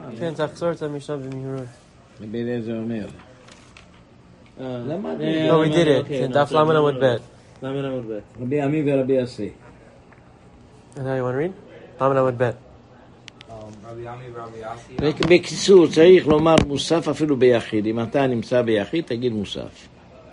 כן, תחזור את המשנה במהירות. רבי אליעזר אומר. למה? No, we did it. דף ל' עמוד ב'. רבי עמי ורבי עשי. Now you want to read? ל' עמוד ב'. בקיצור, צריך לומר מוסף אפילו ביחיד. אם אתה נמצא ביחיד, תגיד מוסף.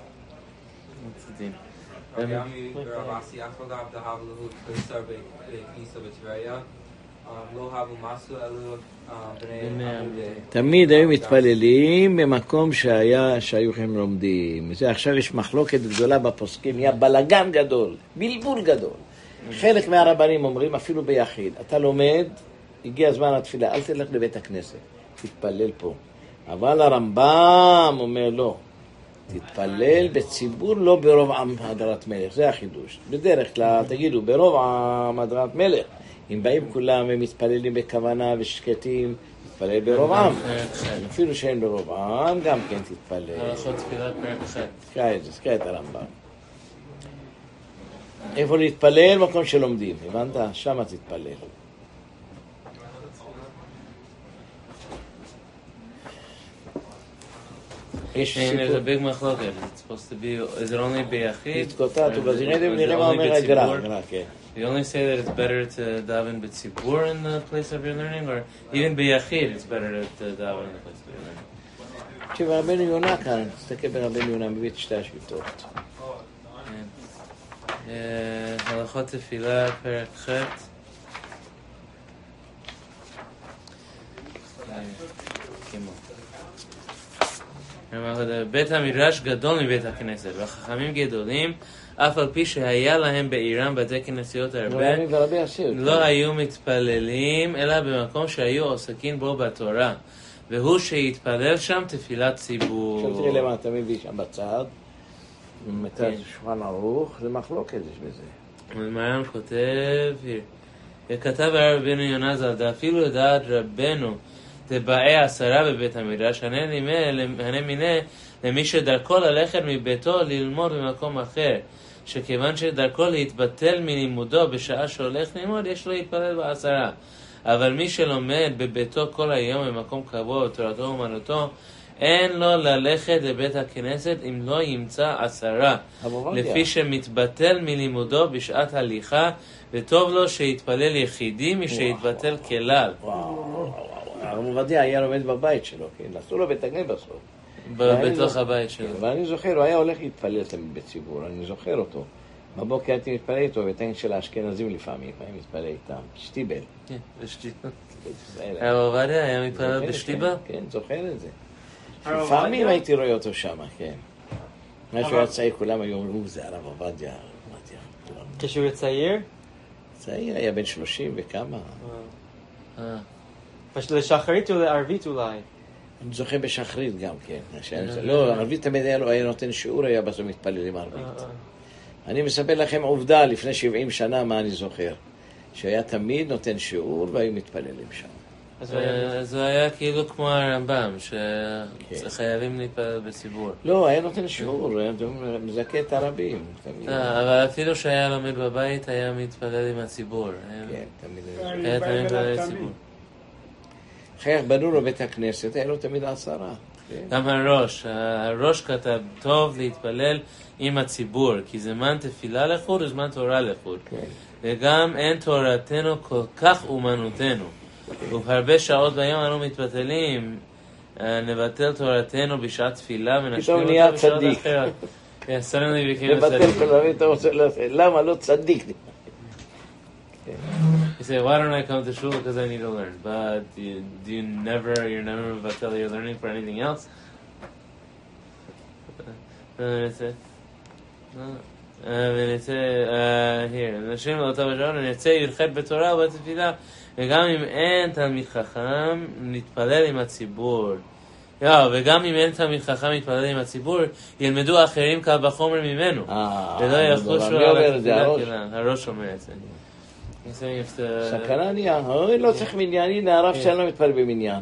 רבי עמי ורבי עשי אף לא גב דהב להוד כסר בכניסה בטבריה לא הבו מסו אלו בני עמודי. תמיד היו מתפללים במקום שהיו הם לומדים. עכשיו יש מחלוקת גדולה בפוסקים, נהיה בלגן גדול, בלבול גדול. חלק מהרבנים אומרים אפילו ביחיד, אתה לומד, הגיע הזמן התפילה, אל תלך לבית הכנסת, תתפלל פה. אבל הרמב"ם אומר לא, תתפלל בציבור, לא ברוב עם הדרת מלך, זה החידוש. בדרך כלל תגידו, ברוב עם הדרת מלך, אם באים כולם הם מתפללים בכוונה ושקטים, תתפלל ברוב עם. אפילו שאין ברוב עם, גם כן תתפלל. הלכות תפילה פרק אחד. תקרא את הרמב"ם. איפה להתפלל? מקום שלומדים, הבנת? שמה תתפלל. There's a big machloket. It's supposed to be, is it only ביחיד? להתקוטט, ונראה מה אומר הגר"א. You only say that it's better to daven b'tzibur in the place of your learning, or even ביחיד it's better to daven in the place of your learning? תקשיב, רבנו יונה כאן, תסתכל ברבנו יונה, מביא את שתי השיטות. הלכות תפילה, פרק ח'. בית המדרש גדול מבית הכנסת, והחכמים גדולים, אף על פי שהיה להם בעירם בתי כנסיות הרבה, לא היו מתפללים, אלא במקום שהיו עוסקים בו בתורה, והוא שהתפלל שם תפילת ציבור. עכשיו תראה למה אתה מביא שם בצד, מתי שולחן ערוך, זה מחלוקת יש בזה. מרן כותב, וכתב רבנו יונה זלדה, אפילו לדעת רבנו, תבאי 10 בבית המדרש, הנה מיני למי שדרכו ללכת מביתו ללמוד במקום אחר, שכיוון שדרכו להתבטל מלימודו בשעה שהולך ללמוד, יש לו להתפלל ב10. אבל מי שלומד בביתו כל היום במקום קבוע, תורתו ומנותו, אין לו ללכת לבית הכנסת אם לא ימצא 10, לפי שמתבטל מלימודו בשעת הליכה, וטוב לו שיתפלל יחידי משיתבטל כלל. הרב עובדיה היה לומד בבית שלו, כן? עשו לו בית הכנסת בסוף. בתוך הבית שלו. אבל אני זוכר, הוא היה הולך להתפלל תמיד בציבור, אני זוכר אותו. בבוקר הייתי מתפלל איתו, בבית הכנסת של האשכנזים לפעמים, היה מתפלל איתם, שטיבל. כן, בשטיבל. הרב עובדיה היה מתפלל בשטיבל? כן, זוכר את זה. לפעמים הייתי רואה אותו שם, כן. משהו היה צעיר, כולם היו אומרים, זה הרב עובדיה. כשהוא צעיר? צעיר, היה בן 30 וכמה. לשחרית או לערבית אולי? אני זוכר בשחרית גם, כן. לא, ערבית תמיד היה נותן שיעור, היה בסוף מתפלל עם ערבית. אני מספר לכם עובדה, לפני 70 שנה, מה אני זוכר. שהיה תמיד נותן שיעור והיו מתפללים שם. אז הוא היה כאילו כמו הרמב"ם, שחייבים להתפלל בציבור. לא, היה נותן שיעור, הוא היה מזכה את הרבים. אבל אפילו שהיה לומד בבית, היה מתפלל עם הציבור. כן, תמיד היה תמיד מתפלל עם הציבור. אחר בנו לו בית הכנסת, היה לו תמיד 10. גם הראש כתב, טוב להתפלל עם הציבור, כי זמן תפילה לחוד וזמן תורה לחוד. וגם אין תורתנו כל כך אומנותנו. ובהרבה שעות ביום אנו מתבטלים, נבטל תורתנו בשעת תפילה ונשלים אותה בשעות אחרת. suddenly became a צדיק. למה לא צדיק? You say, why don't I come to shul? Because I need to learn. But you're never vatel, you're learning for anything else? here, נשים לאותה בשעות, ונצא ירחד בתורה ובתפילה, וגם אם אין תלמיד חכם, נתפלל עם הציבור. וגם אם אין תלמיד חכם מתפלל עם הציבור, ילמדו אחרים קל בחומר ממנו. ולא יחושו על התפילה כלם. הראש אומר את זה. סכנה נהיה, לא צריך מניין, הנה הרב שאני לא מתפלל במניין.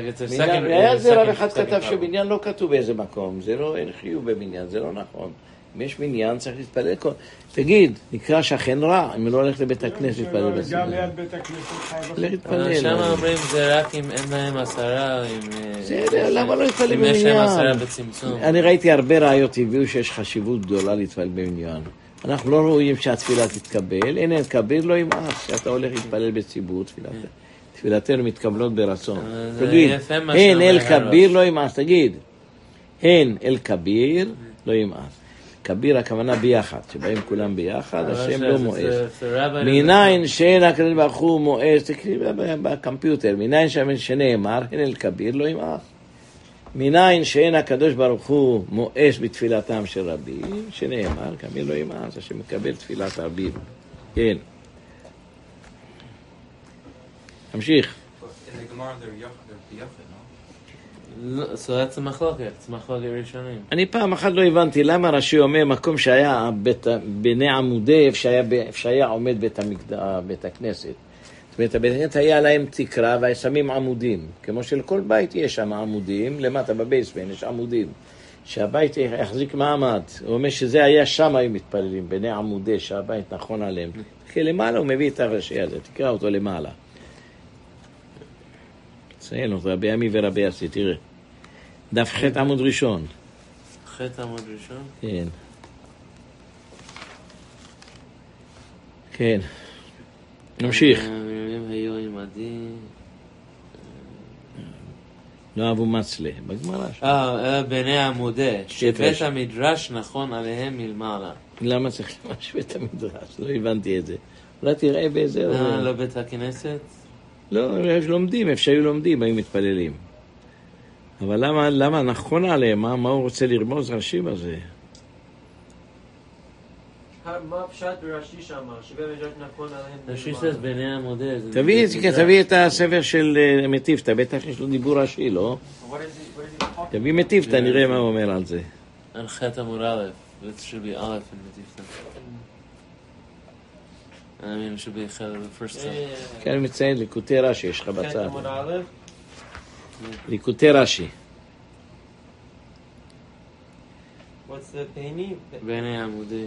היה זה רב אחד כתב שבניין לא כתוב באיזה מקום, זה לא, אין חיוב במניין, זה לא נכון. אם יש מניין, צריך להתפלל כל... תגיד, נקרא שכן רע, אם לא הולך לבית הכנסת להתפלל בסידור. גם ליד בית הכנסת הולך להתפלל. שם אומרים זה רק אם אין להם 10, בסדר, למה לא להתפלל אם יש להם 10 במניין? בצמצום. אני ראיתי הרבה ראיות הביאו שיש חשיבות גדולה להתפלל במניין. אנחנו לא רואים שהתפילה תתקבל, אין כביר לא ימאס, שאתה הולך להתפלל בציבור, תפילתנו מתקבלות ברצון. תגיד, הן אל כביר לא ימאס, תגיד, הן אל כביר לא ימאס. כביר הכוונה ביחד, שבאים כולם ביחד, השם לא מואס. מניין שאין הקדוש ברוך הוא מואס, תקראי בקמפיוטר, מניין שנאמר, הן אל כביר לא ימאס. מניין שאין הקדוש ברוך הוא מואס בתפילתם של רבים, שנאמר, כביר לא ימאס, השם מקבל תפילת רבים. כן. תמשיך. In the Gemara, they're biyachid, no? So that's a מחלוקת, זה מחלוקת ראשונים. אני פעם אחת לא הבנתי למה רש"י אומר מקום שהיה בני עמודי, שהיה עומד בית הכנסת. זאת אומרת, הבית הכנסת היה להם תקרה ושמים עמודים. כמו שלכל בית יש שם עמודים, למטה בבייסמנט יש עמודים. שהבית יחזיק מעמד. הוא אומר שזה היה שם היו מתפללים, בני עמודי, שהבית נכון עליהם. כי למעלה הוא מביא את הרש"י הזה, תקרא אותו למעלה. ציין אותו, רבי עמי ורבי אסי, תראה. דף ח' עמוד ראשון. ח' עמוד ראשון? כן. כן. נמשיך. היו עמדי... לא אהבו מצלה, בגמרא. בני עמודי, שבית המדרש נכון עליהם מלמעלה. למה צריך ממש בית המדרש? לא הבנתי את זה. אולי תראה באיזה... לא בית הכנסת? לא, לומדים, איפה שהיו לומדים, היו מתפללים. אבל למה נכון עליהם? מה הוא רוצה לרמוז רש"י בזה? מה פשט ברש"י שם? שבית המדרש נכון עליהם? רש"י זה בני עמודי. תביא את הספר של מטיפתא, בטח יש לו דיבור רש"י, לא? תביא מטיפתא, נראה מה הוא אומר על זה. על ח' עמוד א', it should be א' in מטיפתא. I mean, it should be the first time. כן, אני מציין ליקוטי רש"י, יש לך בצד. עמוד א'. ליקוטי רש"י. What's the penny? בני עמודי.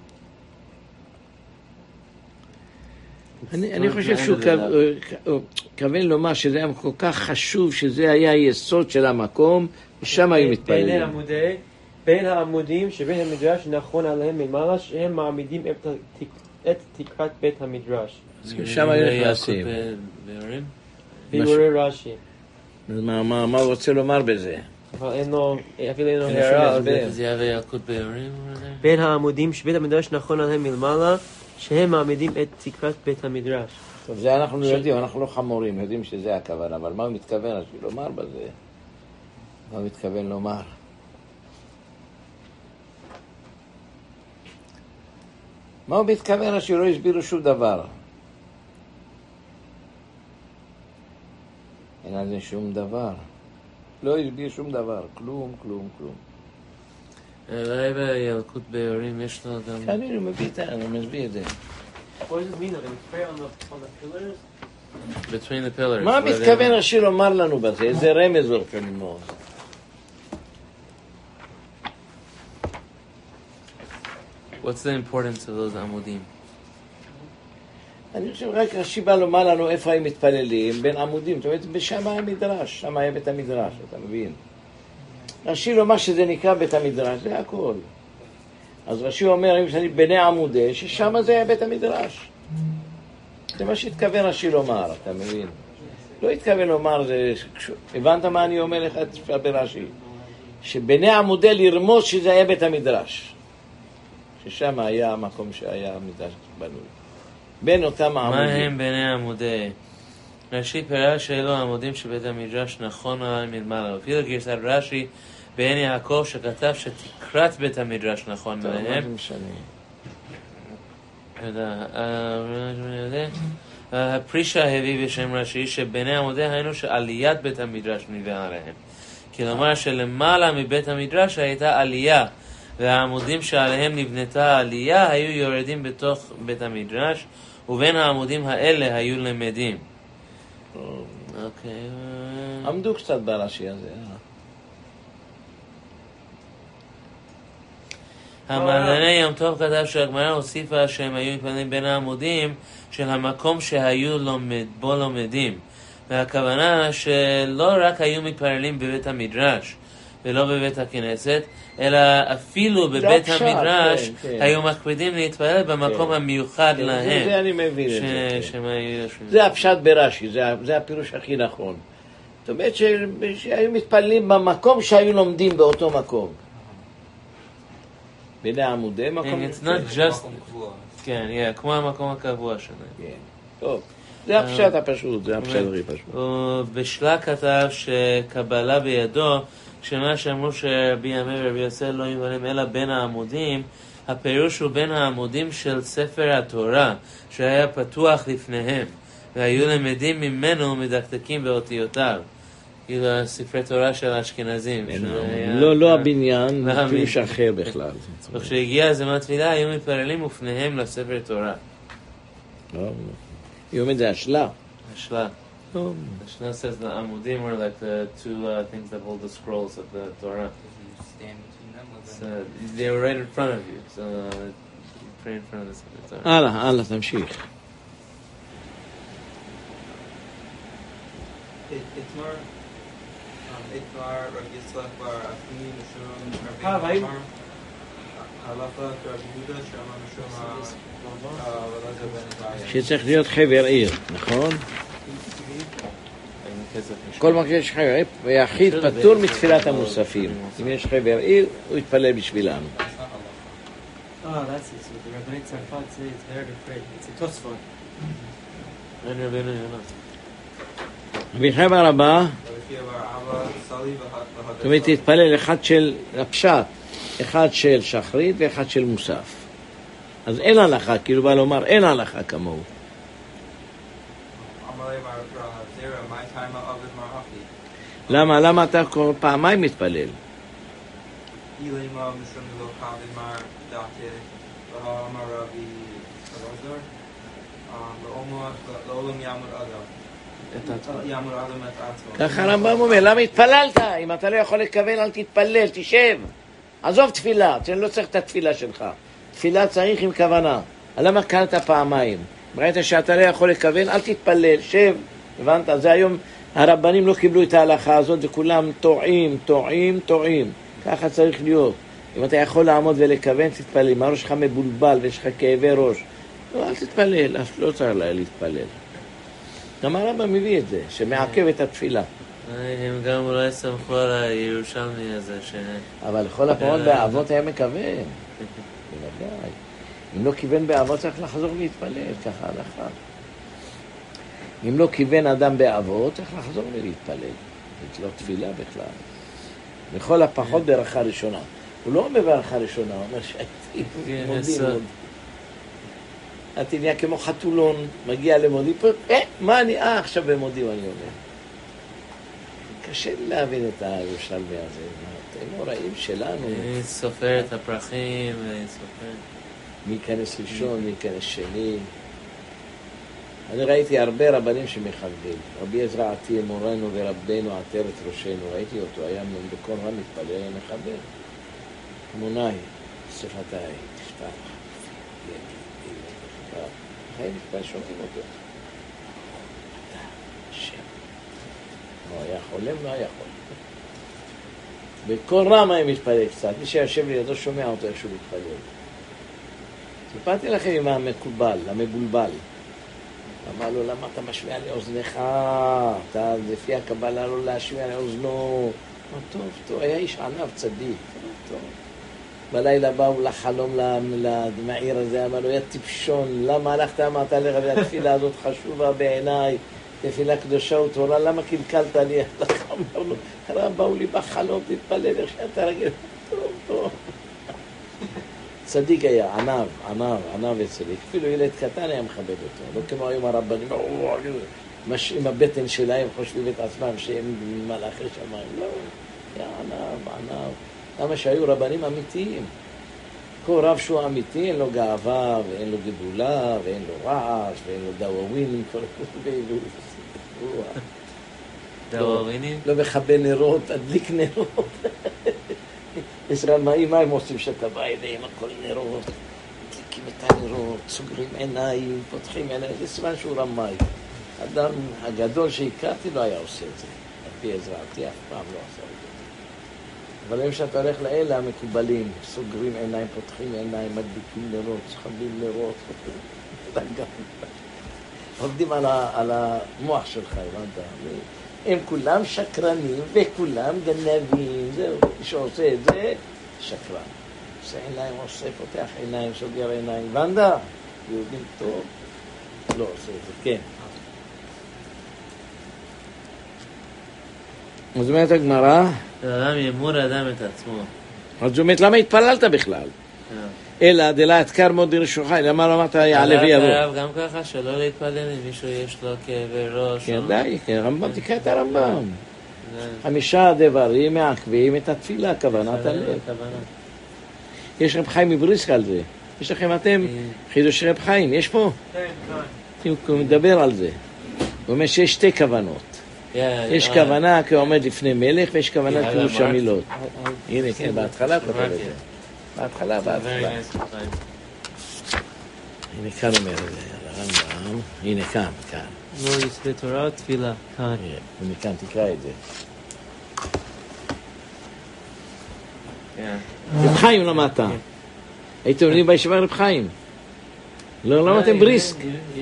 אני חושב שהוא כוון לומר שזה היה כל כך חשוב, שזה היה היסוד של המקום, ושם היו מתפללים. בין העמודים שבית המדרש נכון עליהם מלמעלה, שהם מעמידים את תקרת בית המדרש. שם היו נכנסים. ביאורי רש"י. מה הוא רוצה לומר בזה? אבל אפילו אין לו הערה על זה. זה היה ילקוט ביאורים? בין העמודים שבית המדרש נכון עליהם מלמעלה, שהם מעמידים את תקרת בית המדרש. טוב, זה אנחנו יודעים, אנחנו לא חמורים, יודעים שזה הכוונה, אבל מה הוא מתכוון רש"י לומר בזה? מה הוא מתכוון לומר? מה הוא מתכוון רש"י? לא הסבירו שום דבר. אין על זה שום דבר. לא הסביר שום דבר, כלום. אולי בילקוט ביאורים יש לו גם... אני מסביר את זה. What does it mean? That it's prayer on the pillars? Between the pillars. מה מתכוון רש"י לומר לנו בזה? איזה רמז הולך ללמוד? What's the importance of those עמודים? אני חושב רק רש"י בא לומר לנו איפה הם מתפללים, בין עמודים, זאת אומרת, שם היה מדרש, שם היה בית המדרש, אתה מבין? רש"י לומר שזה נקרא בית המדרש, זה הכל. אז רש"י אומר, אם שאני בני עמודי, ששם זה היה בית המדרש. זה מה שהתכוון רש"י לומר, אתה מבין? לא התכוון לומר, הבנת מה אני אומר לך ברש"י? שבני עמודי לרמוז שזה היה בית המדרש. ששם היה המקום שהיה המדרש בנוי. בין אותם העמודים. מה הם בני עמודי? רש"י פירש שאלו העמודים שבית המדרש נכון עליהם מלמעלה. אפילו גרסת רש"י בעין יעקב שכתב שתקרת בית המדרש נכון עליהם. מה זה משנה? הפרישה הביא בשם רש"י שבני עמודי היינו שעליית בית המדרש נבנה עליהם. כלומר שלמעלה מבית המדרש הייתה עלייה, והעמודים שעליהם נבנתה העלייה היו יורדים בתוך בית המדרש, ובין העמודים האלה היו למדים. אוקיי. עמדו קצת ברש"י הזה. המעדני ים טוב כתב שהגמרא הוסיפה שהם היו מתפללים בין העמודים של המקום שהיו בו לומדים. והכוונה שלא רק היו מתפללים בבית המדרש ולא בבית הכנסת, אלא אפילו בבית המדרש היו מקפידים להתפלל במקום המיוחד להם. זה אני מבין את זה. זה. זה הפשט ברש"י, זה הפירוש הכי נכון. זאת אומרת שהיו מתפללים במקום שהיו לומדים באותו מקום. בין העמודי מקום. It's not just... כן, כמו המקום הקבוע שלהם. טוב. זה הפשט הפשוט, זה הפשט הכי פשוט. בשלה כתב שקבלה בידו, כשמה שאמרו שרבי ימי ורבי יוסף לא יבלם אלא בין העמודים, הפירוש הוא בין העמודים של ספר התורה, שהיה פתוח לפניהם, והיו למדים ממנו מדקדקים באותיותיו. כאילו ספרי תורה של האשכנזים. לא הבניין, פירוש אחר בכלל. וכשהגיע הזמן תפילה, היו מתפללים ופניהם לספר תורה. היא אומרת, זה השלה. השלה. Ashna says the amudim were like the two things that hold the scrolls of the Torah. Stand between them with So, they were right in front of you, so you pray in front of the Torah. הלאה, תמשיך. Itmar, Rabbi Yitzchak bar Afini, Mishum, Rabbi Amar, Halakha, Rabbi Yehuda, Shama Mishum, Elazar ben Azariah. שצריך להיות חבר עיר, נכון? כל מקרה יש חבר עיר, ויחיד פטור מתפילת המוספים. אם יש חבר עיר, הוא יתפלל בשבילם. Oh, that's it. So the Rabbanit Tzarfat say it's very afraid. It's a Tosfot. אין רבינו יונה. רבי חי בר אבא, Rabbi bar Abba, Sali, זאת אומרת, תתפלל אחד של הפשט, אחד של שחרית ואחד של מוסף. אז אין הלכה, כאילו בא לומר, אין הלכה כמוהו. למה אתה כל פעמיים מתפלל? ככה הרמב"ם אומר, למה התפללת? אם אתה לא יכול לכוון, אל תתפלל, תשב. עזוב תפילה, אני לא צריך את התפילה שלך. תפילה צריך עם כוונה. למה קלת פעמיים? ראית שאתה לא יכול לכוון, אל תתפלל, שב. הבנת? זה היום הרבנים לא קיבלו את ההלכה הזאת, וכולם טועים. ככה צריך להיות. אם אתה יכול לעמוד ולכוון, תתפלל. אם הראש שלך מבולבל ויש לך כאבי ראש, לא, אל תתפלל, לא צריך להתפלל. גם הרבן מביא את זה, שמעכב את התפילה. הם גם אולי סמכו על הירושלמי הזה אבל לכל הפעמים באבות היה מכוון. בוודאי. אם לא כיוון באבות צריך לחזור להתפלל, ככה הלכה. אם לא כיוון אדם באבות צריך לחזור ולהתפלל. זה לא תפילה בכלל. לכל הפחות ברכה ראשונה. הוא לא אומר ברכה ראשונה, הוא אומר מודים. אתה נהיה כמו חתולון, מגיע למודים, מה אני, עכשיו במודים אני אומר. קשה להבין את הירושלמי הזה, אתם נוראים שלנו. סופר את הפרחים, סופר. מי ייכנס ראשון, מי ייכנס שני. אני ראיתי הרבה רבנים שמכבדים. רבי עזרא עטיה מורנו ורבנו עטרת ראשנו, ראיתי אותו, היה בקול רם מתפלל, היה מחבר. מוני, שפתיי, תפתח. חיים מתפלל, שומעים אותו. היה חולם, לא היה חולם. בכל רם היה מתפלל קצת, מי שיושב לידו שומע אותו איך שהוא מתפלל. סיפרתי לכם עם המבולבל. אמר לו, למה אתה משמיע לאוזנך? אתה לפי הקבלה לא להשמיע לאוזנו. טוב, היה איש ענב צדיק. טוב. בלילה באו לחלום למעיר הזה, אמר לו, היה טיפשון, למה הלכת, אמרת לרבי, התפילה הזאת חשובה בעיניי. תפילה קדושה ותורה, למה קלקלת לי? אמר לו, הרב באו לי בחלום, תתפלל, איך שאתה רגיל. טוב. צדיק היה, ענב וצדיק. אפילו ילד קטן היה מכבד אותו. לא כמו היום הרבנים, עם הבטן שלהם חושבים את עצמם שהם מלאכי שמיים. לא, היה ענב. למה שהיו רבנים אמיתיים? כל רב שהוא אמיתי, אין לו גאווה, ואין לו גדולה, ואין לו רעש, ואין לו דאווינים, דאווינים? לא מכבה נרות, תדליק נרות. יש רמאים, מה הם עושים שאתה בא אליהם, הכל נרות, מדליקים את הנרות, סוגרים עיניים, פותחים עיניים, זה סימן שהוא רמאי. האדם הגדול שהכרתי לא היה עושה את זה, על פי עזרתי, אף פעם לא עשה את זה. אבל אם שאתה הולך לאלה המקובלים, סוגרים עיניים, פותחים עיניים, מדליקים נרות, שחבים נרות, עובדים על המוח שלך, הבנת? הם כולם שקרנים וכולם גנבים, זהו, מי שעושה את זה, שקרן. עושה עיניים, עושה, פותח עיניים, סוגר עיניים, הבנת? יהודים טוב, לא עושה את זה, כן. זאת אומרת הגמרא, האדם ימור אדם את עצמו. זאת אומרת, למה התפללת בכלל? אלא דלה אתקר מאוד דרשוך, למה לא אמרת יעלה ויבוא? הרב גם ככה שלא להתפלל אם מישהו יש לו כאבי ראש. כן, די, הרמב"ם, תקרא את הרמב"ם. 5 דברים מעכבים את התפילה, כוונת הלב. יש רב חיים מבריסק על זה. יש לכם אתם חידוש רב חיים, יש פה? כן, הוא מדבר על זה. הוא אומר שיש 2 כוונות. יש כוונה כעומד לפני מלך ויש כוונה פירוש המילות. הנה, כן, בהתחלה כותב את זה. בהתחלה. הנה כאן אומר את זה, הרמב"ם. הנה כאן. לא יספה תורה תפילה, כאן. הנה כאן, תקרא את זה. רב חיים למדת. הייתם לומדים בישיבה רב חיים. לא למדתם בריסק.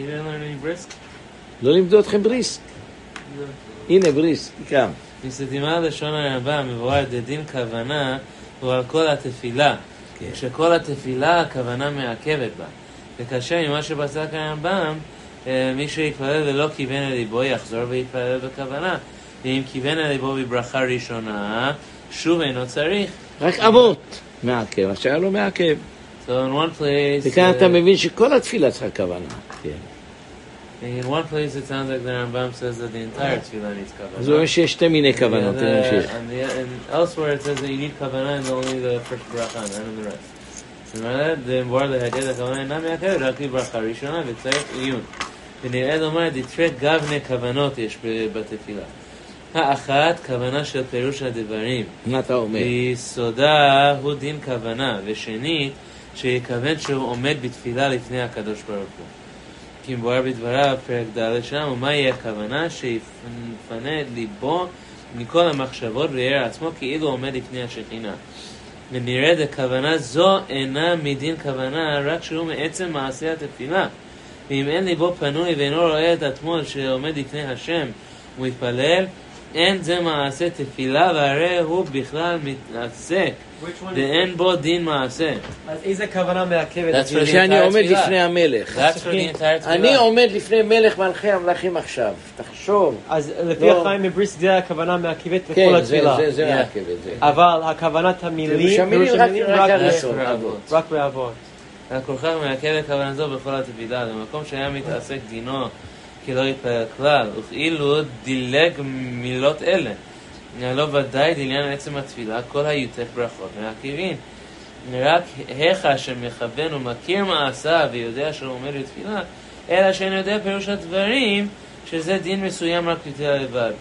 לא לימדו אתכם בריסק. הנה בריסק, תקרא. מסתימה לשון הרמב"ם מבואר דדין כוונה הוא על כל התפילה. כשכל התפילה הכוונה מעכבת בה. וכאשר ממה שבצע הרמב"ם, מי שיתפלל ולא כיוון אל ליבו יחזור ויתפלל בכוונה. ואם כיוון אל ליבו בברכה ראשונה, שוב אינו צריך. רק אבות מעכב, השאר לא מעכב. So in one place... וכאן אתה מבין שכל התפילה צריכה כוונה. כן. In one place it sounds like the Rambam says that the entire tefillah needs kavanah. אז הוא אומר שיש 2 מיני כוונות, And elsewhere it says that you need kavanah in only the first bracha and in the rest. זאת אומרת, זה מבואר להגיד הכוונה אינה מעכבת, רק לברכה ראשונה וצריך עיון. ונראה לומר, דתרי גבני כוונות יש בתפילה. האחת, כוונה של פירוש הדברים. מה אתה אומר? ביסודה הוא דין כוונה, ושנית, שיכוון שהוא עומד בתפילה לפני הקדוש ברוך הוא. כי מבואר בדבריו, פרק ד' שם, ומה יהיה הכוונה? שיפנה את ליבו מכל המחשבות ויראה עצמו כאילו עומד לפני השכינה. ונראה הכוונה זו אינה מדין כוונה, רק שהוא מעצם מעשה התפילה. ואם אין ליבו פנוי ואינו רואה את עצמו שעומד לפני השם, הוא יתפלל, אין זה מעשה תפילה, והרי הוא בכלל מתעסק. ואין בו דין מעשה. אז איזה כוונה מעכבת? שאני עומד לפני המלך. אני עומד לפני מלך מלכי המלכים עכשיו. תחשוב. אז לפי החיים מבריסק זה הכוונה מעכבת לכל התפילה. כן, זה מעכבת. אבל הכוונת המילים, רק באבות. כל כך מעכבת כוונה זו בכל התפילה. במקום שהיה מתעסק דינו כי לא יתפלל כלל, וכאילו דילג מילות אלה. לא ודאי לעניין עצם התפילה, כל היותר ברכות מעכבים. רק היכה שמכוון ומכיר מעשה ויודע שהוא עומד לתפילה, אלא שאני יודע פירוש הדברים, שזה דין מסוים רק לתפילה לבד.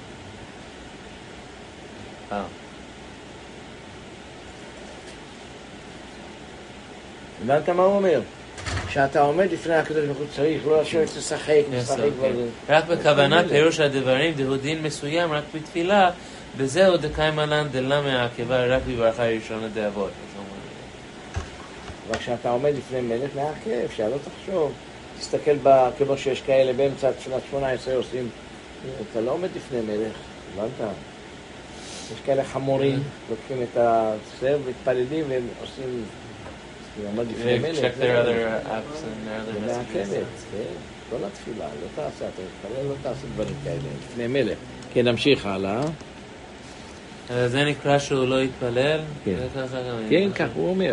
הבנת מה הוא אומר? כשאתה עומד לפני הקדוש ברוך הוא צריך לא לשבת לשחק, רק בכוונה פירוש הדברים דהו דין מסוים רק בתפילה, וזהו דקיימה לן דלה מעכבה רק בברכה ראשונה דאבות. אבל כשאתה עומד לפני מלך מעכב, שלא תחשוב, תסתכל כמו שיש כאלה באמצע שנת 18 עושים, אתה לא עומד לפני מלך, הבנת? יש כאלה חמורים, לוקחים את הסר מתפללים והם עושים עומד לפני מלך. check their other apps and their other messages. לא לתפילה, לא תעשה, אתה מתפלל, לא תעשה דברים כאלה, לפני מלך. כן, נמשיך הלאה. זה נקרא שהוא לא יתפלל? כן, כך הוא אומר.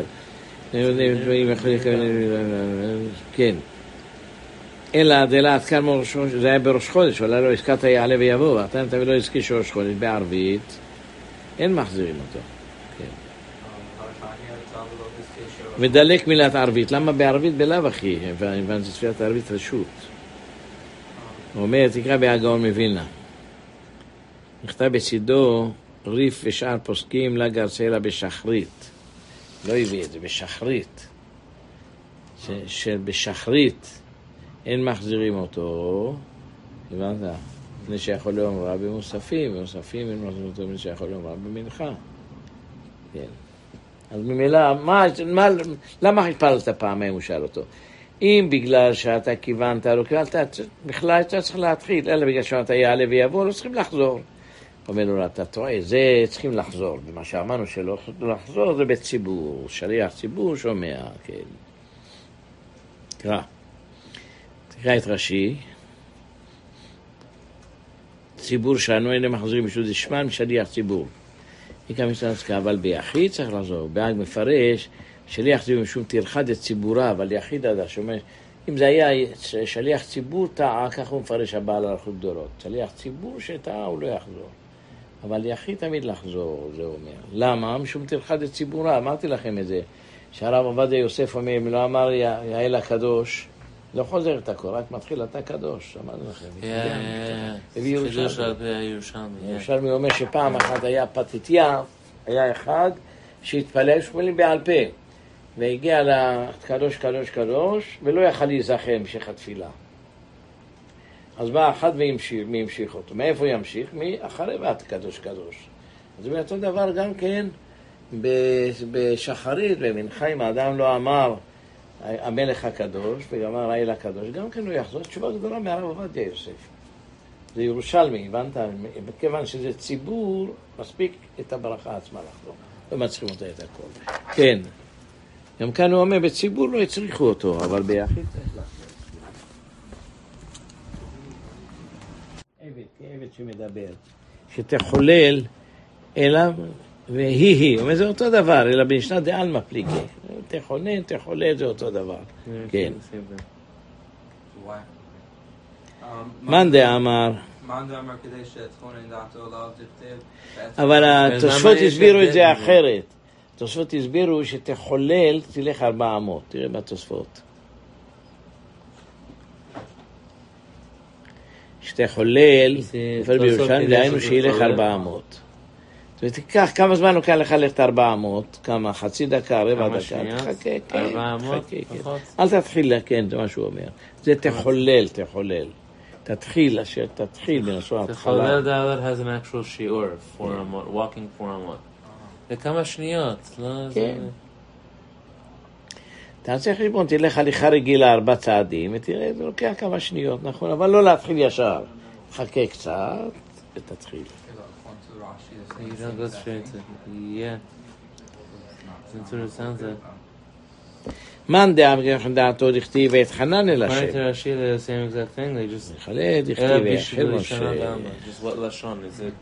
כן. אלא דלה עד כאן זה היה בראש חודש, אבל לא הזכרת יעלה ויבוא, אתה נתביא לא הזכיר שראש חודש בערבית, אין מחזירים אותו. ודלק מילת ערבית, למה בערבית בלאו אחי? הבנת שתפילת הערבית רשות. הוא אומר, תקרא בהגאון מווילנה. נכתב בצידו ריף ושאר פוסקים לה גרסה לה בשחרית. לא הביא את זה, בשחרית. שבשחרית אין מחזירים אותו, הבנת? מפני שיכול לאמרה במוספים, במוספים אין מחזירים אותו מפני שיכול לאמרה במנחה. כן. אז ממילא, למה התפללת פעמיים, הוא שאל אותו? אם בגלל שאתה כיוונת, לא כיוונת, בכלל אתה צריך להתחיל, אלא בגלל שאתה יעלה ויבוא, לא צריכים לחזור. אומר לו, אתה טועה, זה צריכים לחזור. ומה שאמרנו שלא לחזור זה בציבור, שליח ציבור שומע, כן. תקרא את רש"י. ציבור שאנו אלה מחזירים משום דשמן שליח ציבור. עיקר מסתנצקה, אבל ביחיד צריך לחזור. בהג מפרש, שליח ציבור משום תרחד את ציבורה, אבל יחיד עדה, שאומר, אם זה היה שליח ציבור טעה, כך הוא מפרש הבעל הלכות גדולות. שליח ציבור שטעה, הוא לא יחזור. אבל יחיד תמיד לחזור, זה אומר. למה? משום תרחד את ציבורה, אמרתי לכם את זה. שהרב עובדיה יוסף אומר, אם לא אמר יעל הקדוש, לא חוזר את הכל, רק מתחיל אתה קדוש, אמרתי לכם. ירושלמי אומר שפעם אחת היה פתיתיה, היה אחד שהתפלל שמואלים בעל פה, והגיע לקדוש קדוש קדוש, ולא יכל להיזכר המשך התפילה. אז בא אחד והמשיך אותו. מאיפה ימשיך? מאחרי ועד קדוש קדוש. אז באותו דבר גם כן, בשחרית, במנחה, אם האדם לא אמר המלך הקדוש, וגמר העיל הקדוש, גם כן הוא יחזור. תשובה גדולה מהרב עובדיה יוסף. זה ירושלמי, הבנת? מכיוון שזה ציבור, מספיק את הברכה עצמה לחזור. לא מצריכים אותה את הכל. כן. גם כאן הוא אומר, בציבור לא הצריכו אותו, אבל ביחיד צריך לחזור. עבד שמדבר, שתחולל אליו, והיא, אומר זה אותו דבר, אלא במשנה דעלמא פליגי. תחונן, תחולל, זה אותו דבר. כן. מאן דאמר, כדי שתחונן דעתו עליו תכתב. אבל התוספות הסבירו את זה אחרת. התוספות הסבירו שתחולל, תלך 400. תראה בתוספות. שתחולל, לפעמים בירושלים, דהיינו שילך 400. זאת אומרת, תיקח כמה זמן לוקח לך ללכת 400, כמה, חצי דקה, רבע דקה, תחכה, כן, 400, אל תתחיל, כן, זה מה שהוא אומר. זה תחולל, תחולל. תתחיל, אשר תתחיל בנשוא ההתחלה. תחולל that has an actual שיעור, walking 400. זה כמה שניות, לא? כן. אתה צריך לבון, תלך הליכה רגילה 4 צעדים, ותראה, זה לוקח כמה שניות, נכון? אבל לא להתחיל ישר. חכה קצת, ותתחיל. You don't go straight to yeah. That's what it sounds like. מאן דעתו דכתיב ויתחנן אל השם. According to Rashi, they're the same exact thing. They just חלה דכתיב ויחל משה. Just what לשון is it?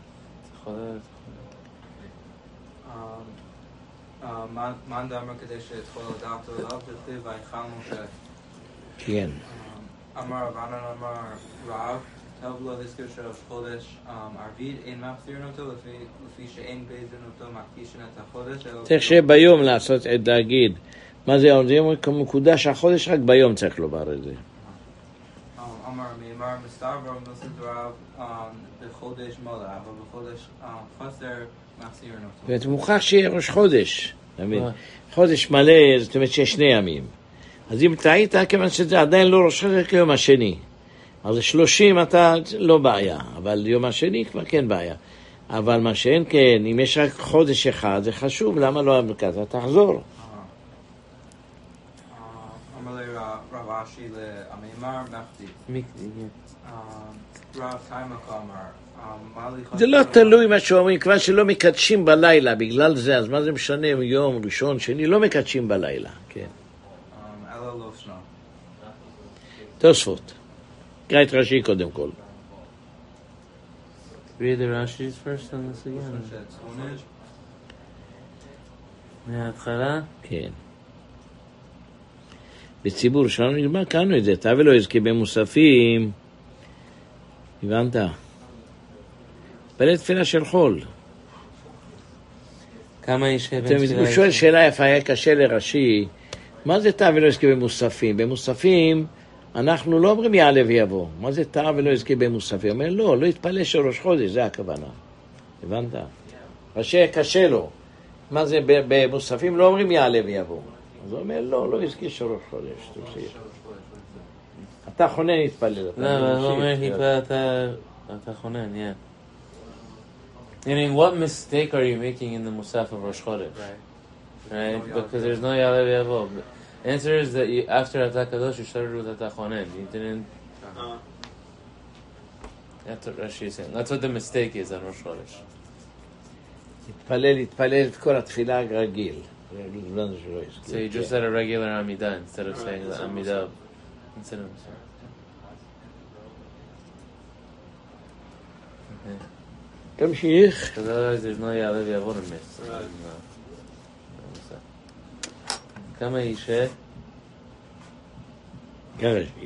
מאן דאמר כדי שתחולל דעתו עליו תכתיב ויחל משה. כן. אמר רבנן אמר רב טוב לו הזכיר שראש חודש ערבית אין מחזירין אותו לפי שאין בייזין אותו מקדישין את החודש. צריך שביום לעשות, להגיד מה זה היום, זה יום מקודש החודש, רק ביום צריך לומר את זה. אמר מאמר מסתבר ומסדריו בחודש מולא, אבל בחודש חסר מחזירין אותו. ואת מוכרח שיהיה ראש חודש, חודש מלא, זאת אומרת שיש 2 ימים. אז אם טעית, כיוון שזה עדיין לא ראש חודש כיום השני. אז 30 אתה לא בעיה, אבל יום השני כבר כן בעיה. אבל מה שאין כן, אם יש רק חודש אחד, זה חשוב, למה לא כזה? תחזור. אמר לי רב אשי למאמר מחדי. רב תימק אמר, זה לא תלוי מה שאומרים, כבר שלא מקדשים בלילה, בגלל זה, אז מה זה משנה יום ראשון, שני, לא מקדשים בלילה, כן. אלא לא שנה. תוספות. קרא את רש"י קודם כל. Read the Rashi's first on this again. מההתחלה? כן. בציבור שלנו נגמר, קראנו את זה, אתה ולא יזכה במוספים. הבנת? בלית תפילה של חול. כמה יש בן תפילה? הוא שואל שאלה יפה, היה קשה לרש"י, מה זה תא ולא יזכה במוספים? במוספים אנחנו לא אומרים יעלה ויבוא. מה זה תא ולא יזכה במוספים? אומר לא, לא יתפלל של ראש חודש, זה הכוונה. הבנת? רש"י קשה לו. מה זה, במוספים לא אומרים יעלה ויבוא. אז הוא אומר, לא הזכיר שראש חודש. אתה חונן התפלל. לא, הוא אומר, אתה חונן, yeah. Meaning, what mistake are you making in the Musaf of Rosh Chodesh? Right? Because there's no Ya'aleh V'Yavo. The answer is that after Atah Kadosh, you started with Atah Chonen. You didn't... That's what Rashi is saying. That's what the mistake is on Rosh Chodesh. התפלל את כל התפילה רגיל. So you just said a regular Amidah instead of saying the Amidah. Instead of... תמשיך. Because otherwise there's no Ya'aleh V'Yavo in this. כמה אישה? כמה אישה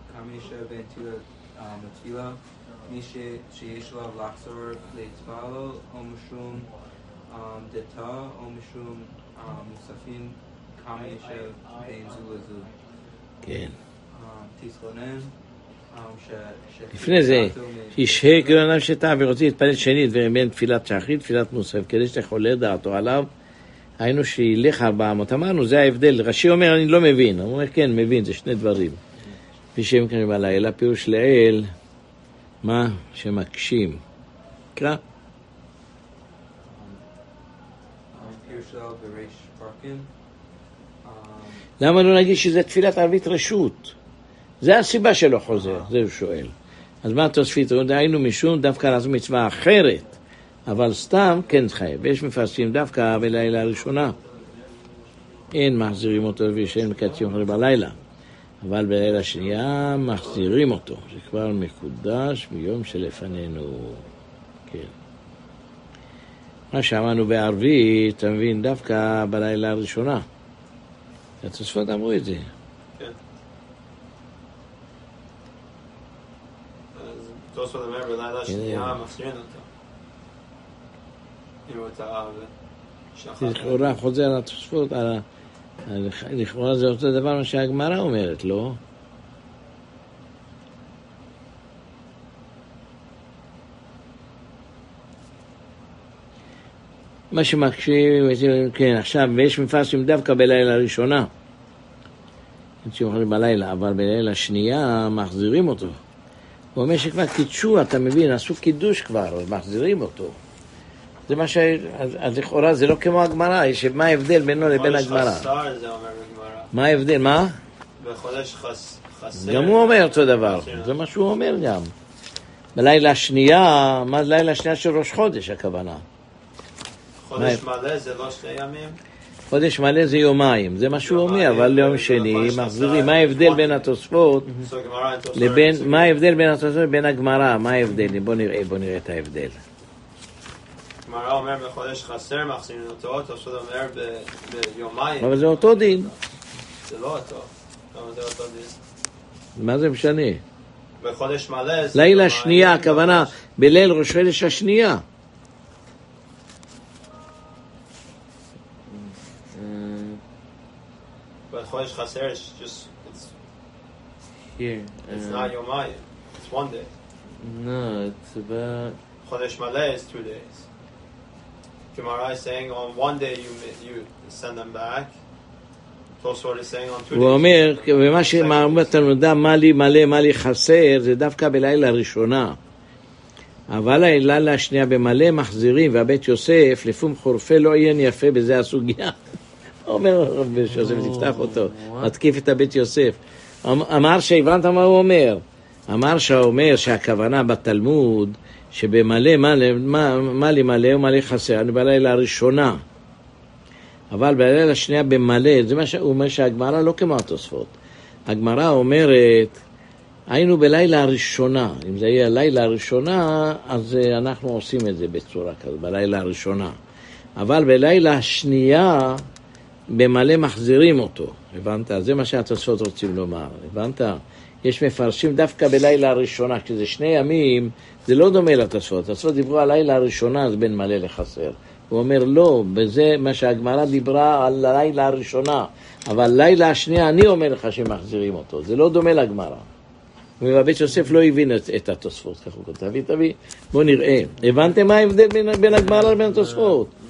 בתפילה, מי שיש לו לחזור להתפלל, או משום דתה, או משום מוספים, כמה אישה בין זו לזו. כן. תתכונן. לפני זה, שישהה גאונם שטעה ורוצה להתפלל שנית בין תפילת שחרית, תפילת מוסף, כדי שתחולה דעתו עליו, היינו שילך 400. אמרנו, זה ההבדל. רש"י אומר, אני לא מבין. הוא אומר, כן, מבין, זה שני דברים. כפי שהם קוראים בלילה, פירוש לאל, מה שמקשים. קרא. למה לא נגיד שזה תפילת ערבית רשות? זה הסיבה שלו חוזר, זה הוא שואל. אז מה תוספית? היינו משום דווקא לעשות מצווה אחרת, אבל סתם כן חייב. ויש מפרשים דווקא בלילה הראשונה. אין מחזירים אותו ושאין מקצים אחרי בלילה. אבל בלילה השנייה מחזירים אותו. זה כבר מקודש מיום שלפנינו. כן. מה שאמרנו בערבית, אתה מבין, דווקא בלילה הראשונה. התוספות אמרו את זה. כן. אז תוספות אומר בלילה השנייה מחזירים אותו. לכאורה חוזר על התוספות, לכאורה זה אותו דבר מה שהגמרא אומרת, לא? מה שמקשיב, כן, עכשיו, ויש מפרשים דווקא בלילה הראשונה, בלילה, אבל בלילה השנייה מחזירים אותו. הוא אומר שכבר קידשו, אתה מבין, עשו קידוש כבר, אז מחזירים אותו. זה מה ש... אז לכאורה זה לא כמו הגמרא, מה ההבדל בינו לבין הגמרא? חודש חסר זה אומר בגמרא. מה ההבדל, מה? בחודש חסר. גם הוא אומר אותו דבר, זה מה שהוא אומר גם. בלילה השנייה, מה לילה השנייה של ראש חודש הכוונה? חודש מלא זה לא 2 ימים? חודש מלא זה יומיים, זה מה שהוא אומר, אבל יום שני מחזירים. מה ההבדל בין התוספות לבין, מה ההבדל בין התוספות בין הגמרא? מה ההבדל? בוא נראה את ההבדל. הגמרא אומר בחודש חסר מחזירים אותו, תוספות אומר ביומיים. אבל זה אותו דין. זה לא אותו. למה זה אותו דין? מה זה משנה? בחודש מלא לילה שנייה, הכוונה בליל ראש חודש השנייה. בחודש חסר it's here. It's not יומיים. It's 1 day. No, it's about... חודש מלא is 2 days. Gemara is saying on 1 day you send them back. Tosfot is saying on 2 days. הוא אומר, ומה שאומר תלמודה, מה לי מלא, מה לי חסר, זה דווקא בלילה הראשונה. אבל הלילה השנייה במלא מחזירים, והבית יוסף, לפום חורפה לא עיין יפה בזה הסוגיה. אומר רב יוסף, תפתח אותו, מתקיף את הבית יוסף. אמר שהבנת מה הוא אומר? אמר שאומר שהכוונה בתלמוד, שבמלא, מה לי מלא ומה לי חסר, אני בלילה הראשונה. אבל בלילה השנייה במלא, זה מה שהוא אומר שהגמרא לא כמו התוספות. הגמרא אומרת, היינו בלילה הראשונה, אם זה יהיה הלילה הראשונה, אז אנחנו עושים את זה בצורה כזאת, בלילה הראשונה. אבל בלילה השנייה, במלא מחזירים אותו, הבנת? זה מה שהתוספות רוצים לומר, הבנת? יש מפרשים דווקא בלילה הראשונה, כשזה 2 ימים, זה לא דומה לתוספות. התוספות דיברו על לילה הראשונה, אז בין מלא לחסר. הוא אומר, לא, בזה מה שהגמרא דיברה על הלילה הראשונה, אבל לילה השנייה, אני אומר לך שמחזירים אותו, זה לא דומה לגמרא. ובית יוסף לא הבין את התוספות, כך הוא כותב, תביא, בוא נראה. הבנתם מה ההבדל בין הגמרא לבין התוספות?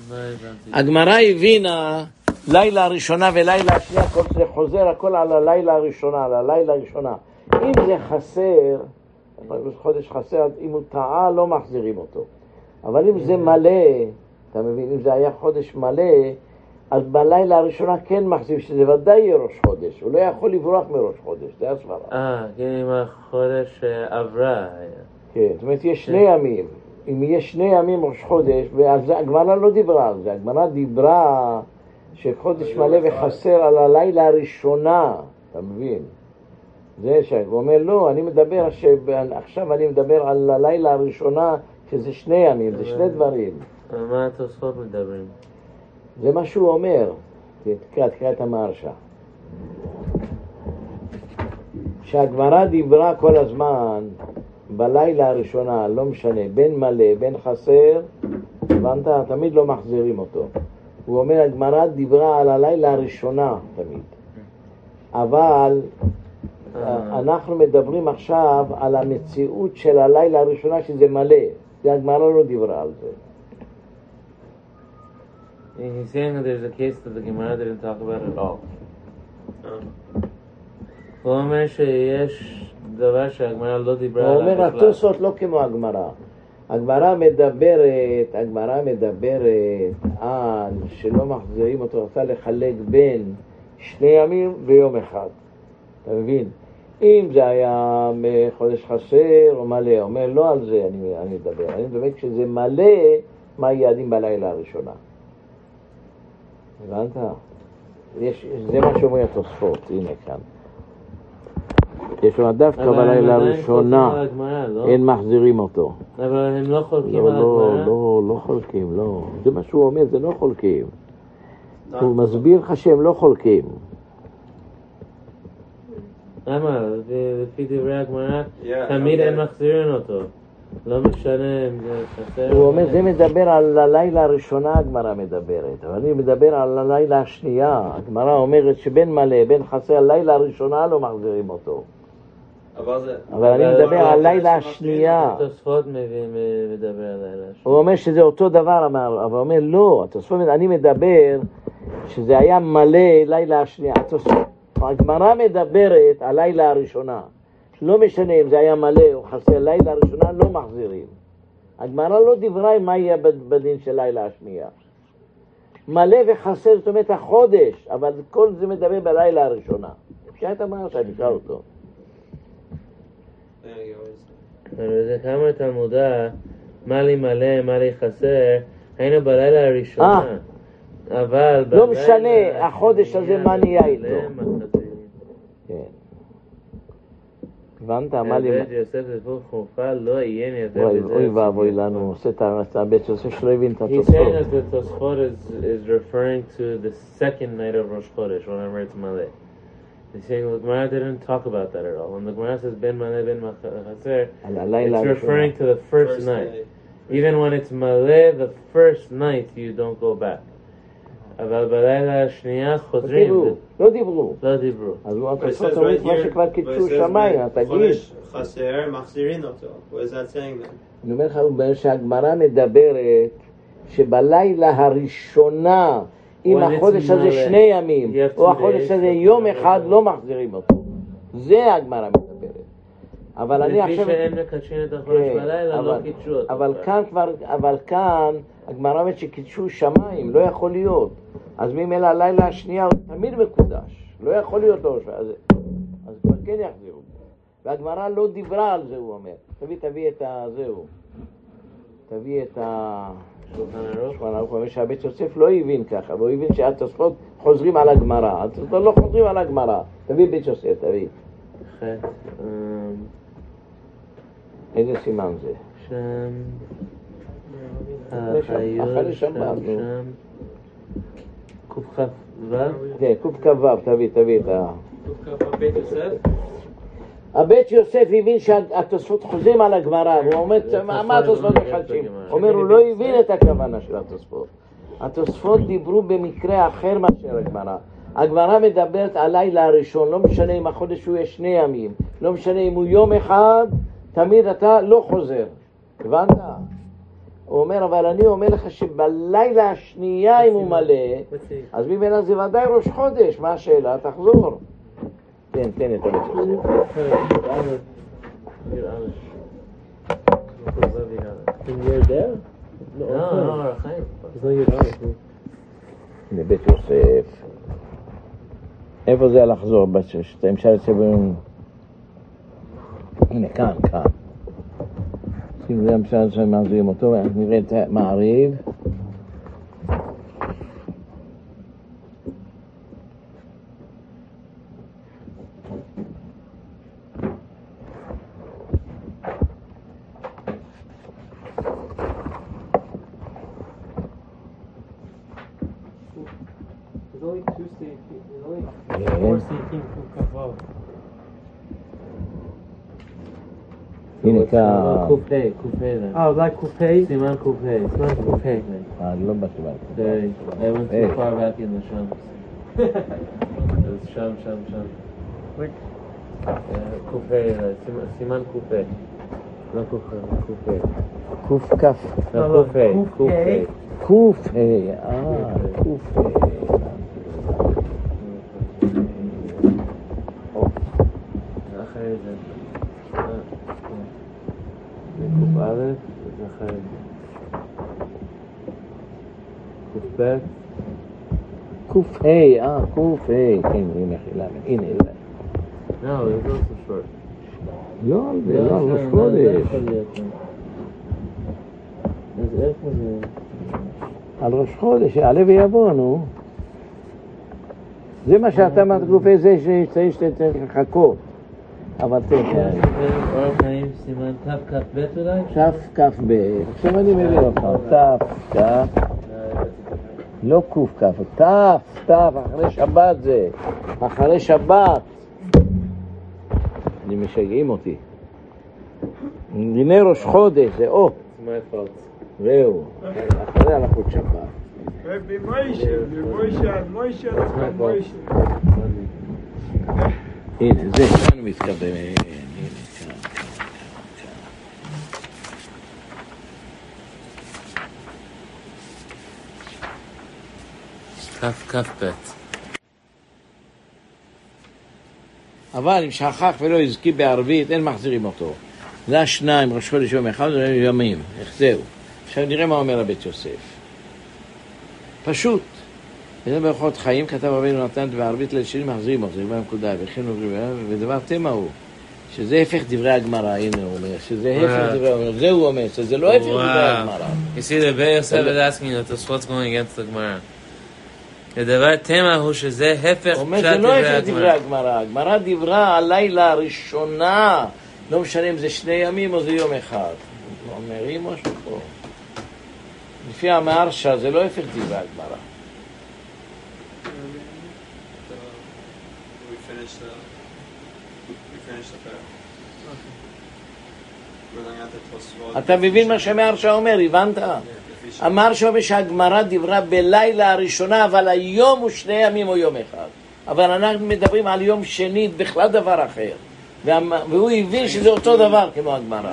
הגמרא הבינה לילה הראשונה ולילה השנייה, כל זה חוזר הכל על הלילה הראשונה, על הלילה הראשונה. אם זה חסר, חודש חסר, אם הוא טעה לא מחזירים אותו. אבל אם זה מלא, אתה מבין, אם זה היה חודש מלא, אז בלילה הראשונה כן מחזיר, שזה ודאי יהיה ראש חודש. הוא לא יכול לברוח מראש חודש, זה הסברה. כן, אם החודש עברה. כן, זאת אומרת, יש שני ימים. אם יש 2 ימים ראש חודש, ואז הגמרא לא דיברה על זה. הגמרא דיברה שחודש מלא וחסר על הלילה הראשונה, אתה מבין? זה הוא אומר, לא, אני מדבר, עכשיו אני מדבר על הלילה הראשונה, שזה 2 ימים, זה 2 דברים. על מה התוספות מדברים? זה מה שהוא אומר. תקרא את המהרש"א. שהגמרא דיברה כל הזמן בלילה הראשונה, לא משנה, בין מלא, בין חסר, הבנת? תמיד לא מחזירים אותו. הוא אומר, הגמרא דיברה על הלילה הראשונה תמיד. אבל אנחנו מדברים עכשיו על המציאות של הלילה הראשונה שזה מלא. זה הגמרא לא דיברה על זה. He's saying that there's a case that the Gemara didn't talk about at all. הוא אומר שיש דבר שהגמרא לא דיברה עליו בכלל. הוא אומר, התוספות לא כמו הגמרא. הגמרא מדברת על שלא מחזירים אותו, רוצה לחלק בין 2 ימים ויום אחד. אתה מבין? אם זה היה חודש חסר או מלא, אומר לא על זה אני מדבר. אני מדבר כשזה מלא, מה יעדים בלילה הראשונה. הבנת? זה מה שאומר התוספות, הנה כאן. יש לו דווקא בלילה הראשונה, אין מחזירים אותו. אבל הם לא חולקים על הגמרא? לא חולקים, לא. זה מה שהוא אומר, זה לא חולקים. הוא מסביר לך שהם לא חולקים. למה? לפי דברי הגמרא, תמיד אין מחזירים אותו. לא משנה אם זה חסר. הוא אומר, זה מדבר על הלילה הראשונה, הגמרא מדברת. אבל אני מדבר על הלילה השנייה. הגמרא אומרת שבין מלא, בין חסר, הלילה הראשונה לא מחזירים אותו. אבל אני מדבר על לילה השנייה. התוספות מדבר על לילה השנייה. הוא אומר שזה אותו דבר, אבל הוא אומר לא, התוספות, אני מדבר שזה היה מלא לילה השנייה. הגמרא מדברת על לילה הראשונה. לא משנה אם זה היה מלא או חסר, לילה הראשונה לא מחזירים. הגמרא לא דיברה מה יהיה בדין של לילה השנייה. מלא וחסר, זאת אומרת החודש, אבל כל זה מדבר בלילה הראשונה. אפשר את המהרש"א, נקרא אותו. זה כמה תלמודה, מה לי מלא, מה לי חסר, היינו בלילה הראשונה. אבל לא משנה, החודש הזה מה נהיה איתו. כן. הבנת? מה לי... יוסף לסבור חופה לא יהיה נראה בזה. אוי ואבוי לנו, עושה את הבית יוסף שלא הבין את התוספות. He's saying that the Tosfot is referring to the second night of Rosh Chodesh, whenever it's Maleh. He's saying the Gemara didn't talk about that at all. When the Gemara says Ben Maleh, Ben Chaser, it's referring to the first night. Even when it's Maleh, the first night, you don't go back. אבל בלילה השנייה חוזרים. לא דיברו. It אז says התוספות אומרים right מה here, שכבר קידשו שמיים, תגיד. חודש חסר, מחזירים אותו. What is that saying then? אני אומר לך, הוא אומר שהגמרא מדברת שבלילה הראשונה, אם החודש הזה 2 ימים, או החודש הזה יום אחד, לא מחזירים אותו. זה הגמרא מדברת. אבל אני עכשיו... לפי שאין מקדשים את החודש בלילה, לא קידשו אותו. אבל כאן, הגמרא אומרת שקידשו שמיים, לא יכול להיות. אז ממילא הלילה השנייה הוא תמיד מקודש. לא יכול להיות לו. אז כבר כן יחזירו. והגמרא לא דיברה על זה, הוא אומר. תביא את זהו. תביא את שולחן ערוך. הוא אומר שהבית יוסף לא הבין ככה, והוא הבין שהתוספות חוזרים על הגמרא. התוספות לא חוזרים על הגמרא. תביא בית יוסף, תביא. איזה סימן זה? שם... אחרי שמענו. ק"כ ו'? כן, ק"כ ו', תביא את ה... ק"כ ו' בית יוסף? הבית יוסף הבין שהתוספות חוזרים על הגמרא, והוא אומר, מה התוספות מחדשים? הוא אומר, הוא לא הבין את הכוונה של התוספות. התוספות דיברו במקרה אחר מאשר הגמרא. הגמרא מדברת על לילה הראשון, לא משנה אם החודש הוא יש 2 ימים, לא משנה אם הוא יום אחד, תמיד אתה לא חוזר. הבנת? הוא אומר, אבל אני אומר לך שבלילה השנייה אם הוא מלא, אז ממנה זה ודאי ראש חודש. מה השאלה? תחזור. תן את המצב. הנה בית יוסף. איפה זה לחזור? אפשר לצבעים. הנה כאן. שימו לב שמעזבים אותו, נראה את המעריב. הנה כאן. קופה. like קופה? סימן קופה. לא בטוח. I went too far back in the shams. שם. קופה, סימן קופה. לא קופה, קופה. קוף כף. קופה. קוף. אחרי זה. קוף א', זה אחרי זה. קוף ב'. קוף ה', כן, הנה. No, it's not so short. לא, זה לא ראש חודש. אז איפה זה? על ראש חודש, יעלה ויבוא, נו. זה מה שאתה מתגופה זה שצריך לחכות. אבל תן. אורח חיים סימן תכ"ב אולי? תכ"ב. עכשיו אני מביא אותך. תכ"ב. לא ק"כ. ת', אחרי שבת זה. אחרי שבת. אני משגעים אותי. הנה ראש חודש, זה או. זהו. אחרי הלכות שבת. במוישה. הנה, זה כאן מתכוון. הנה, כאן. כ"ב. אבל אם שכח ולא הזכיר בערבית, אין מחזירים אותו. זה השניים, ראש חודש יום אחד, זה ימים. איך זהו? עכשיו נראה מה אומר הבית יוסף. פשוט. וזה באורחות חיים, כתב רבינו נתן בערבית לשנים מחזירים אותו, זה כבר נקודה, ודבר תמה הוא, שזה הפך דברי הגמרא, הנה הוא אומר, שזה הפך דברי הגמרא, זה הוא אומר, שזה לא הפך דברי הגמרא. You see, the Beit Yosef is asking you to what's going against the Gemara. הדבר תמה הוא שזה הפך הוא אומר, זה לא הפך דברי הגמרא, הגמרא דיברה על לילה הראשונה, לא משנה אם זה 2 ימים או זה יום אחד. אומרים משהו פה. לפי המהרש"א זה לא הפך דברי הגמרא. אתה מבין מה שהמהרש"א אומר, הבנת? המהרש"א אומר שהגמרא דיברה בלילה הראשונה, אבל היום הוא 2 ימים או יום אחד. אבל אנחנו מדברים על יום שני, בכלל דבר אחר. והוא הבין שזה אותו דבר כמו הגמרא.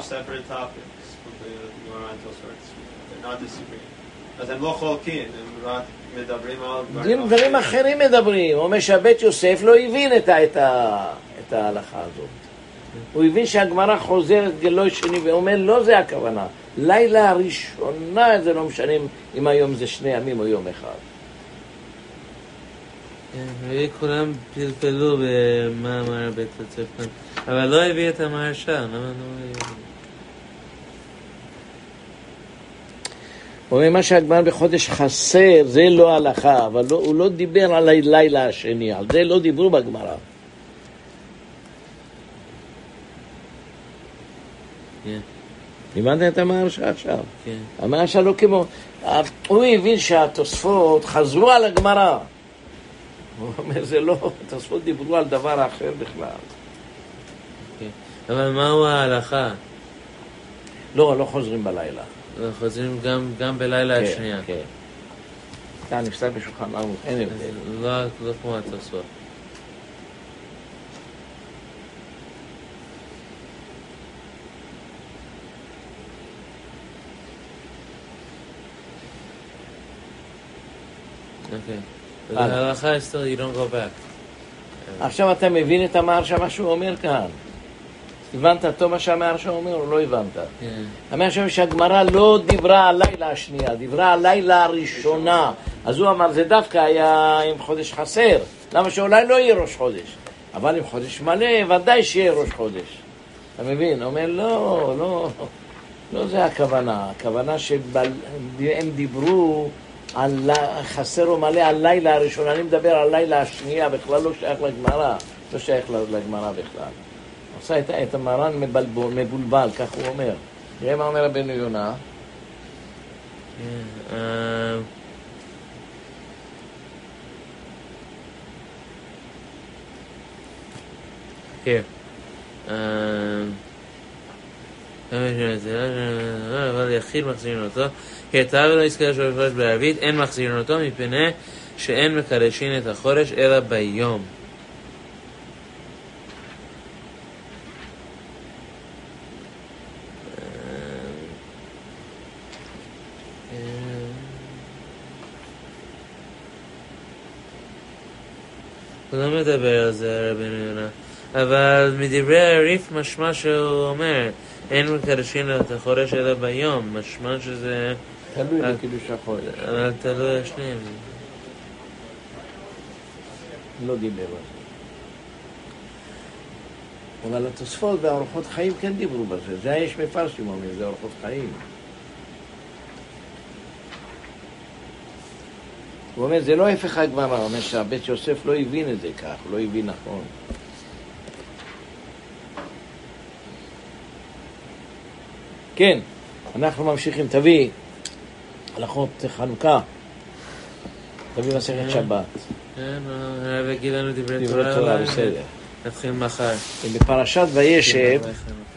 אז הם לא חולקים, הם רק מדברים על דברים אחרים מדברים. הוא אומר שהבית יוסף לא הבין את ההלכה הזאת. הוא הבין שהגמרא חוזרת גלוי שני, ואומר לא זה הכוונה. לילה הראשונה זה לא משנה אם היום זה 2 ימים או יום אחד. כולם פלפלו במה אמר הבית יוסף כאן, אבל לא הביא את המהרש"א. הוא אומר מה שהגמרא בחודש חסר זה לא הלכה, אבל הוא לא דיבר על הלילה השני, על זה לא דיברו בגמרא. הבנת את המהרש"א עכשיו? כן. המהרש"א לא כמו... הוא הבין שהתוספות חזרו על הגמרא. הוא אומר זה לא, התוספות דיברו על דבר אחר בכלל. אבל מהו ההלכה? לא חוזרים בלילה. חוזרים גם בלילה השנייה. כן. אתה נפסק בשולחן ערוך, אין הבדל. לא כמו התוספות. Okay. But the halacha is still you don't go back. עכשיו אתה מבין את המהרש"א מה שהוא אומר כאן? הבנת טוב מה שהמהרש"א אומר או לא הבנת? המהרש"א שהגמרא לא דיברה על לילה השנייה, דיברה על לילה הראשונה. אז הוא אמר זה דווקא היה עם חודש חסר. למה שאולי לא יהיה ראש חודש? אבל עם חודש מלא ודאי שיהיה ראש חודש. אתה מבין? הוא אומר לא זה הכוונה. הכוונה שהם דיברו על חסר או מלא על לילה הראשון. אני מדבר על לילה השנייה, בכלל לא שייך לגמרא. לא שייך לגמרא בכלל. עושה את המרן מבולבל, כך הוא אומר. תראה מה אומר רבנו יונה. Here. אבל יחיד מחזירים אותו, כי אתה ולא יזכר שהוא יפרש בערבית, אין מחזירים אותו מפני שאין מקדשים את החודש אלא ביום. הוא לא מדבר על זה רבנו יונה, אבל מדברי הריף משמע שהוא אומר אין מקדשים את החודש אלא ביום, משמע שזה תלוי בקידוש החודש. אבל תלוי השניהם. לא דיבר על זה. אבל התוספות והאורחות חיים כן דיברו בזה. זה יש מפרשים אומר, זה אורחות חיים. הוא אומר, זה לא הפך הגמרא, הוא אומר שהבית יוסף לא הבין את זה כך, הוא לא הבין נכון. כן, אנחנו ממשיכים, תביא הלכות חנוכה, תביא מסכת שבת. כן, הרב יגיד לנו דברי תורה, בסדר. נתחיל מחר. בפרשת וישב,